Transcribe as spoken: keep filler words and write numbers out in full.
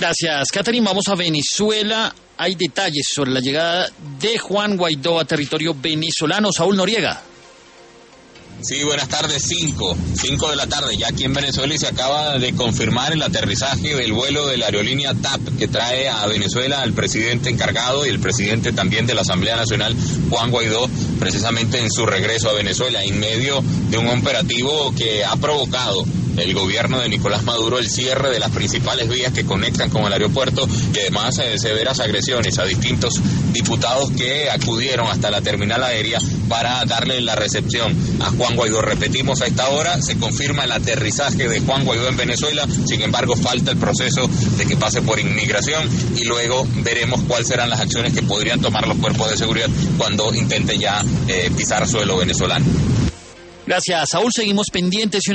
Gracias, Catherine. Vamos a Venezuela. Hay detalles sobre la llegada de Juan Guaidó a territorio venezolano. Saúl Noriega. Sí, buenas tardes, cinco, cinco de la tarde, ya aquí en Venezuela, y se acaba de confirmar el aterrizaje del vuelo de la aerolínea T A P, que trae a Venezuela al presidente encargado y el presidente también de la Asamblea Nacional, Juan Guaidó, precisamente en su regreso a Venezuela, en medio de un operativo que ha provocado el gobierno de Nicolás Maduro el cierre de las principales vías que conectan con el aeropuerto y además eh, severas agresiones a distintos diputados que acudieron hasta la terminal aérea para darle la recepción a Juan Guaidó. Repetimos, a esta hora se confirma el aterrizaje de Juan Guaidó en Venezuela, sin embargo falta el proceso de que pase por inmigración y luego veremos cuáles serán las acciones que podrían tomar los cuerpos de seguridad cuando intenten ya eh, pisar suelo venezolano. Gracias, Saúl. Seguimos pendientes.